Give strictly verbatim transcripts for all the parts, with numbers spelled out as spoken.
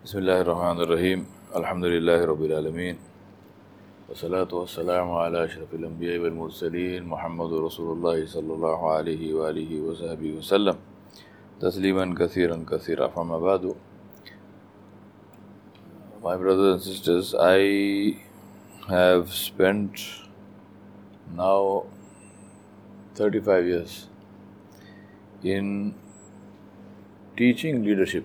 Bismillahirrahmanirrahim. Alhamdulillahi Rabbil Alameen. Wassalatu wassalamu ala ashrafil anbiya wal mursaleen. Muhammadur Rasulullah sallallahu alayhi wa alihi wa sahbihi wa sallam. Tasliman kathiran kathira. Amma ba'du. My brothers and sisters, I have spent now thirty-five years in teaching leadership.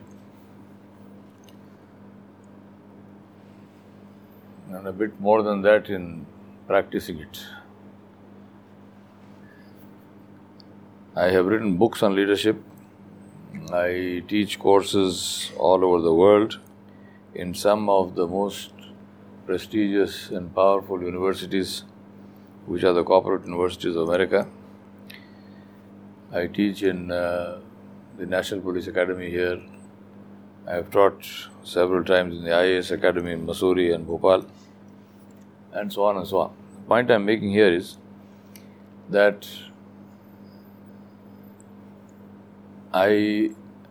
And a bit more than that in practicing it. I have written books on leadership. I teach courses all over the world in some of the most prestigious and powerful universities, which are the corporate universities of America. I teach in uh, the National Police Academy here. I have taught several times in the I A S Academy in Mussoorie and Bhopal, and so on and so on. The point I am making here is that I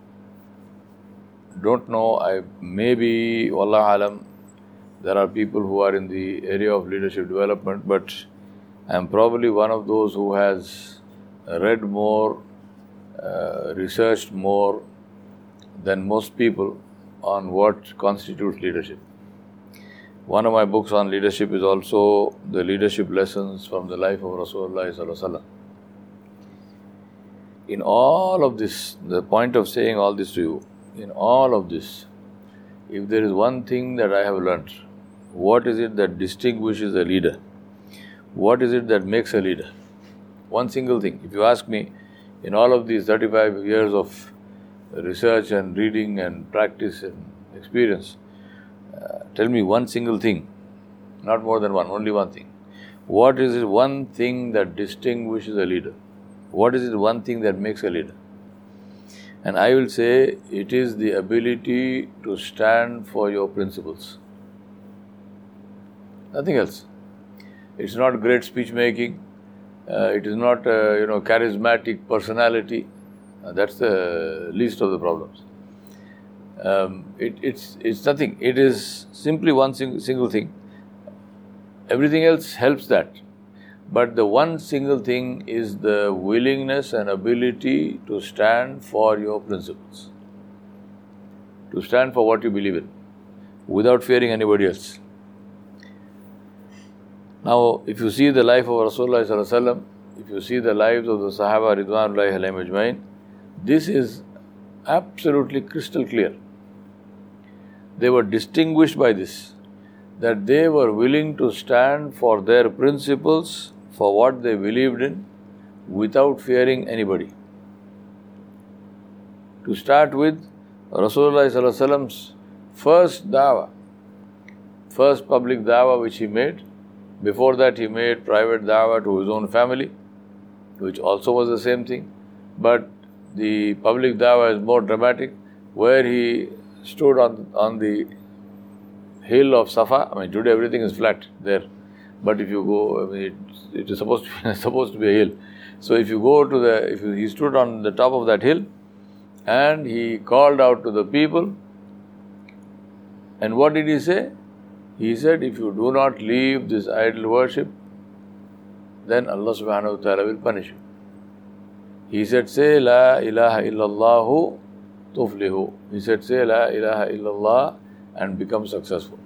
don't know, I maybe, Wallah Alam, there are people who are in the area of leadership development, but I am probably one of those who has read more, uh, researched more than most people on what constitutes leadership. One of my books on leadership is also the leadership lessons from the life of Rasulullah sallallahu alaihi wasallam. In all of this, the point of saying all this to you, in all of this, if there is one thing that I have learnt, what is it that distinguishes a leader? What is it that makes a leader? One single thing. If you ask me, in all of these thirty-five years of research and reading and practice and experience, uh, tell me one single thing, not more than one, only one thing. What is it one thing that distinguishes a leader? What is it one thing that makes a leader? And I will say it is the ability to stand for your principles. Nothing else. It's not great speech making. Uh, it is not uh, you know charismatic personality. Uh, that's the least of the problems. Um, it, it's it's nothing. It is simply one sing, single thing. Everything else helps that. But the one single thing is the willingness and ability to stand for your principles. To stand for what you believe in, without fearing anybody else. Now, if you see the life of Rasulullah sallallahu alaihi wasallam, if you see the lives of the Sahaba Ridwanullahi alayhim ajmain, this is absolutely crystal clear. They were distinguished by this, that they were willing to stand for their principles, for what they believed in, without fearing anybody. To start with, Rasulullah sallallahu alaihi wasallam's first da'wah, first public da'wah which he made. Before that, he made private da'wah to his own family, which also was the same thing. But the public da'wah is more dramatic, where he stood on, on the hill of Safa. I mean, today everything is flat there. But if you go, I mean, it, it is supposed to be, supposed to be a hill. So if you go to the, if you, he stood on the top of that hill, and he called out to the people. And what did he say? He said, if you do not leave this idol worship, then Allah subhanahu wa ta'ala will punish you. He said, say La ilaha illallahu tuflihu. He said, say La ilaha illallah and become successful.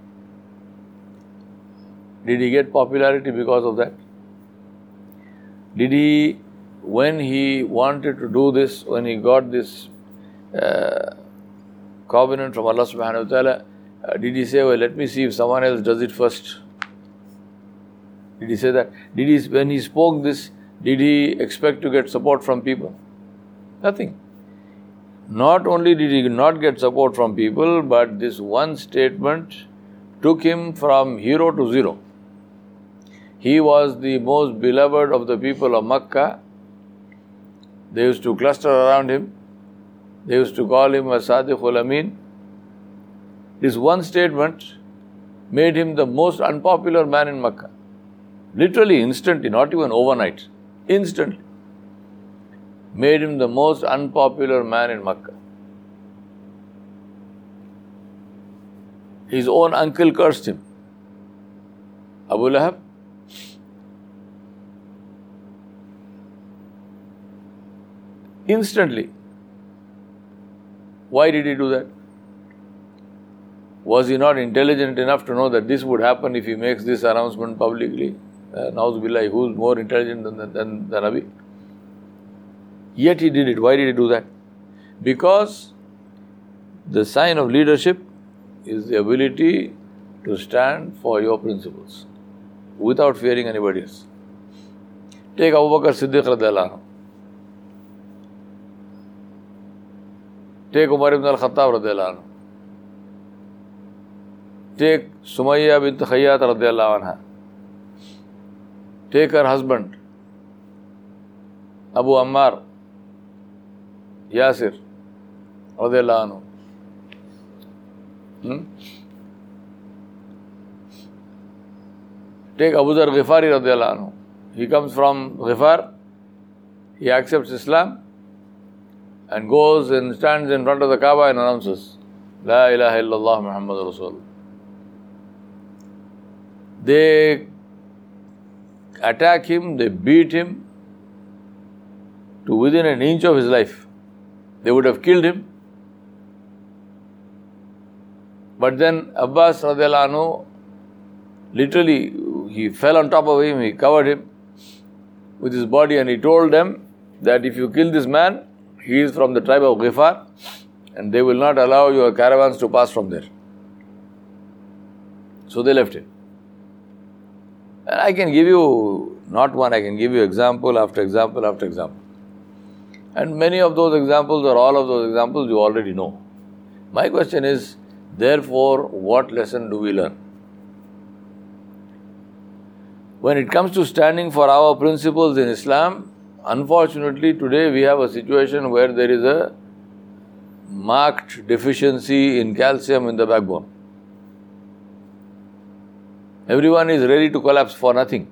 Did he get popularity because of that? Did he, when he wanted to do this, when he got this uh, covenant from Allah subhanahu wa ta'ala, uh, did he say, well, let me see if someone else does it first? Did he say that? Did he, when he spoke this, did he expect to get support from people? Nothing. Not only did he not get support from people, but this one statement took him from hero to zero. He was the most beloved of the people of Makkah. They used to cluster around him. They used to call him a Sadiqul Amin. This one statement made him the most unpopular man in Makkah. Literally, instantly, not even overnight. Instantly. Made him the most unpopular man in Makkah. his own uncle cursed him. Abu Lahab. Instantly. Why did he do that? Was he not intelligent enough to know that this would happen if he makes this announcement publicly? Uh, Na'udhu billah, who's more intelligent than the, than the Nabi? Yet he did it. Why did he do that? Because the sign of leadership is the ability to stand for your principles without fearing anybody else. Take Abu Bakr Siddiq radhiyallahu anhu. Take Umar ibn al-Khattab radhiyallahu anhu. Take Sumayya bint Khayyat radhiyallahu anha. Take her husband, Abu Ammar, Yasir radhiyallahu anhu. Hmm? Take Abu Dhar Ghifari radhiyallahu anhu. He comes from Ghifar, he accepts Islam and goes and stands in front of the Kaaba and announces, La ilaha illallah Muhammad Rasul. They attack him, they beat him to within an inch of his life. They would have killed him. But then Abbas radiallahu anhu, literally, he fell on top of him, he covered him with his body and he told them that if you kill this man, he is from the tribe of Ghifar and they will not allow your caravans to pass from there. So they left him. And I can give you, not one, I can give you example after example after example. And many of those examples or all of those examples you already know. My question is, therefore, what lesson do we learn? When it comes to standing for our principles in Islam, unfortunately today we have a situation where there is a marked deficiency in calcium in the backbone. Everyone is ready to collapse for nothing.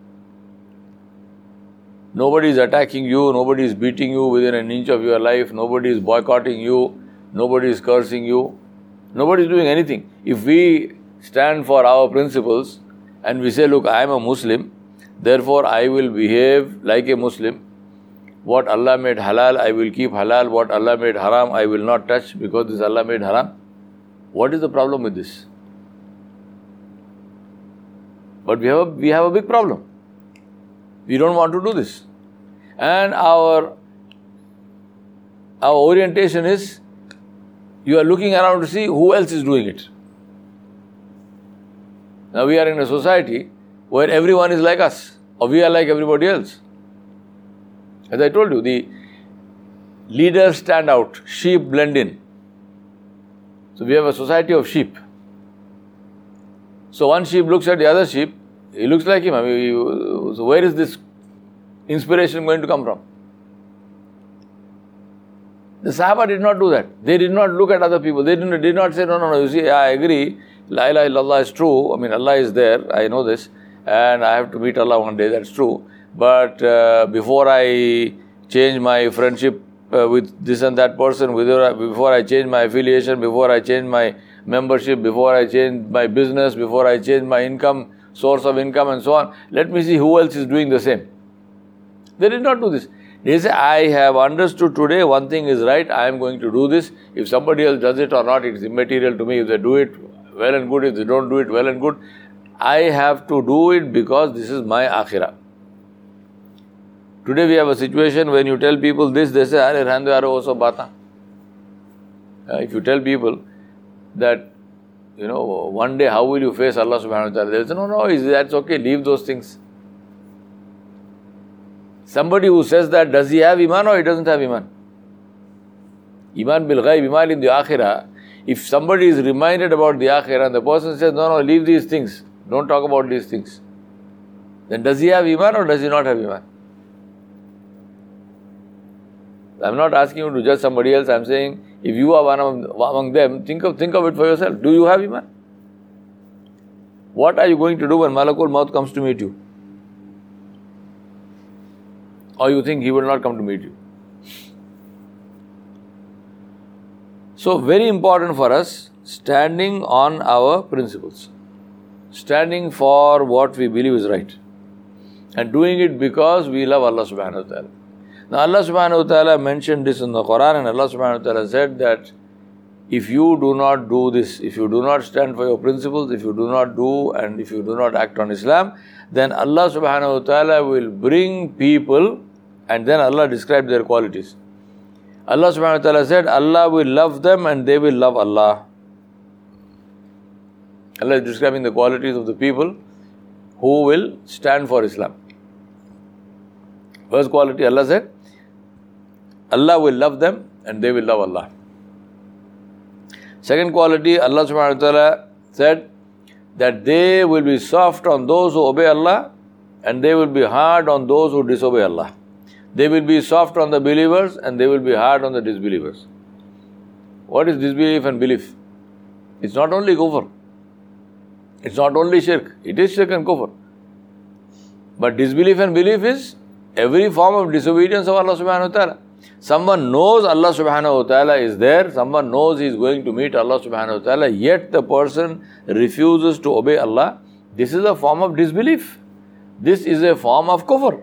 Nobody is attacking you, nobody is beating you within an inch of your life, nobody is boycotting you, nobody is cursing you, nobody is doing anything. If we stand for our principles and we say, look, I am a Muslim, therefore I will behave like a Muslim. What Allah made halal, I will keep halal. What Allah made haram, I will not touch because this Allah made haram. What is the problem with this? But we have a, we have a big problem. We don't want to do this. And our, our orientation is, you are looking around to see who else is doing it. Now we are in a society where everyone is like us, or we are like everybody else. As I told you, the leaders stand out, sheep blend in. So we have a society of sheep. So one sheep looks at the other sheep, he looks like him. I mean, so where is this inspiration going to come from? The Sahaba did not do that. They did not look at other people. They did not, did not say, no, no, no, you see, I agree, La ilaha illallah is true. I mean, Allah is there, I know this, and I have to meet Allah one day, that's true. But uh, before I change my friendship uh, with this and that person, before I change my affiliation, before I change my membership, before I change my business, before I change my income, source of income and so on, let me see who else is doing the same. They did not do this. They say, I have understood today one thing is right, I am going to do this. If somebody else does it or not, it is immaterial to me. If they do it, well and good. If they don't do it, well and good. I have to do it because this is my akhirah. Today we have a situation when you tell people this, they say, Are rehne do yaar wo sab baatein. If you tell people that, you know, one day how will you face Allah subhanahu wa ta'ala? They say, no, no, that's okay, leave those things. Somebody who says that, does he have iman or he doesn't have iman? Iman bil ghaib, iman in the akhirah. If somebody is reminded about the akhirah and the person says, no, no, leave these things, don't talk about these things, then does he have iman or does he not have iman? I'm not asking you to judge somebody else. I'm saying, if you are one of, among them, think of, think of it for yourself. Do you have iman? What are you going to do when Malakul Maut comes to meet you? Or you think he will not come to meet you? So very important for us, standing on our principles, standing for what we believe is right, and doing it because we love Allah subhanahu wa ta'ala. Now Allah subhanahu wa ta'ala mentioned this in the Quran, and Allah subhanahu wa ta'ala said that if you do not do this, if you do not stand for your principles, if you do not do and if you do not act on Islam, then Allah subhanahu wa ta'ala will bring people, and then Allah described their qualities. Allah subhanahu wa ta'ala said, Allah will love them and they will love Allah. Allah is describing the qualities of the people who will stand for Islam. First quality, Allah said, Allah will love them and they will love Allah. Second quality, Allah subhanahu wa ta'ala said that they will be soft on those who obey Allah and they will be hard on those who disobey Allah. They will be soft on the believers and they will be hard on the disbelievers. What is disbelief and belief? It's not only kufr. It's not only shirk. It is shirk and kufr. But disbelief and belief is every form of disobedience of Allah subhanahu wa ta'ala. Someone knows Allah subhanahu wa ta'ala is there, someone knows he is going to meet Allah subhanahu wa ta'ala, yet the person refuses to obey Allah. This is a form of disbelief. This is a form of kufr.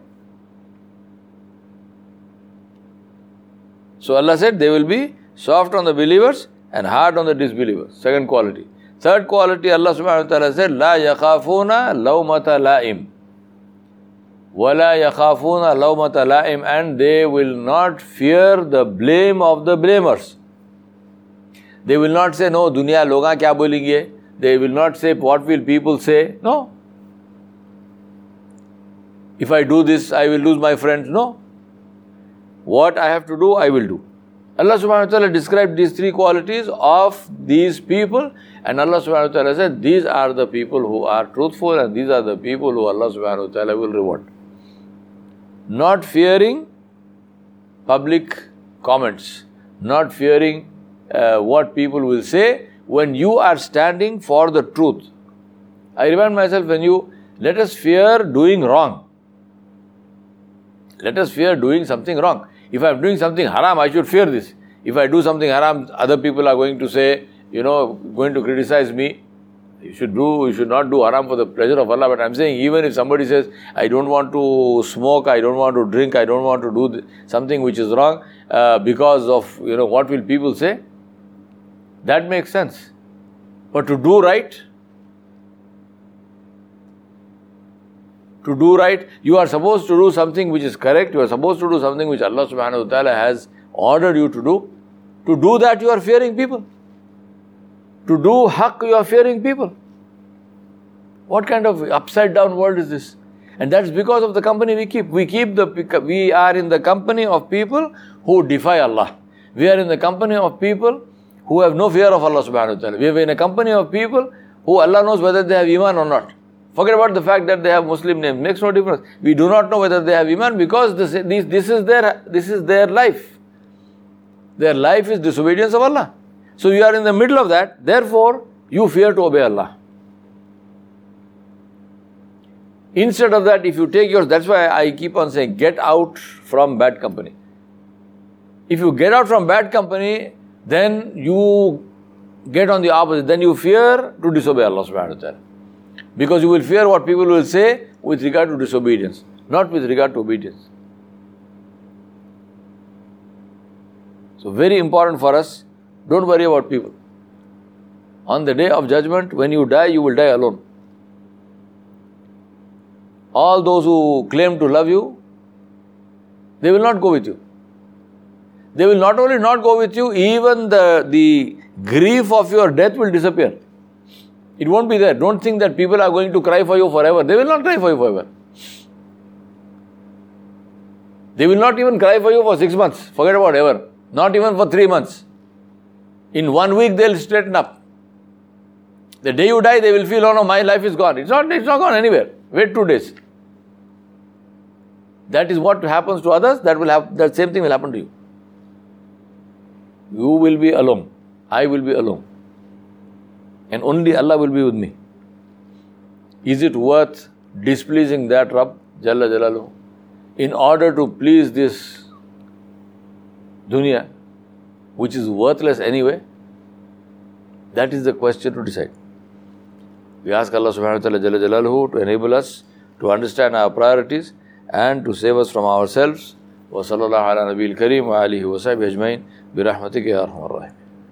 So Allah said they will be soft on the believers and hard on the disbelievers. Second quality. Third quality, Allah subhanahu wa ta'ala said, La yakhafuna lawmata la'im. Wala yakhafuna lawmata la'im, and they will not fear the blame of the blamers. They will not say, no, dunya loga kya bolenge. They will not say, what will people say? No. If I do this, I will lose my friends. No. What I have to do, I will do. Allah subhanahu wa ta'ala described these three qualities of these people, and Allah subhanahu wa ta'ala said, these are the people who are truthful and these are the people who Allah subhanahu wa ta'ala will reward. Not fearing public comments, not fearing uh, what people will say when you are standing for the truth. I remind myself, when you, let us fear doing wrong. Let us fear doing something wrong. If I am doing something haram, I should fear this. If I do something haram, other people are going to say, you know, going to criticize me. You should do, you should not do haram for the pleasure of Allah. But I am saying, even if somebody says, I don't want to smoke, I don't want to drink, I don't want to do th- something which is wrong uh, because of, you know, what will people say? That makes sense. But to do right, to do right, you are supposed to do something which is correct, you are supposed to do something which Allah subhanahu wa ta'ala has ordered you to do. To do that, you are fearing people. To do haqq, you are fearing people. What kind of upside down world is this? And that's because of the company we keep. We keep the, we are in the company of people who defy Allah. We are in the company of people who have no fear of Allah subhanahu wa ta'ala. We are in a company of people who Allah knows whether they have iman or not. Forget about the fact that they have Muslim names. Makes no difference. We do not know whether they have iman because this, this, this is their, this is their life. Their life is disobedience of Allah. So you are in the middle of that, therefore you fear to obey Allah. Instead of that, if you take yours, that's why I keep on saying, get out from bad company. If you get out from bad company, then you get on the opposite, then you fear to disobey Allah subhanahu wa ta'ala. Because you will fear what people will say with regard to disobedience, not with regard to obedience. So very important for us, don't worry about people. On the day of judgment, when you die, you will die alone. All those who claim to love you, they will not go with you. They will not only not go with you, even the, the grief of your death will disappear. It won't be there. Don't think that people are going to cry for you forever. They will not cry for you forever. They will not even cry for you for six months. Forget about ever. Not even for three months. In one week, they'll straighten up. The day you die, they will feel, oh no, my life is gone. It's not, it's not gone anywhere. Wait two days. That is what happens to others. That will have, that same thing will happen to you. You will be alone. I will be alone. And only Allah will be with me. Is it worth displeasing that Rabb, Jalla Jalaluhu, in order to please this dunya, which is worthless anyway? That is the question to decide. We ask Allah subhanahu wa ta'ala Jalla Jalaluhu to enable us to understand our priorities and to save us from ourselves. Wa sallallahu ala nabiyil kareem wa alihi wa sahbihi ajmain bi rahmatika ya arhamar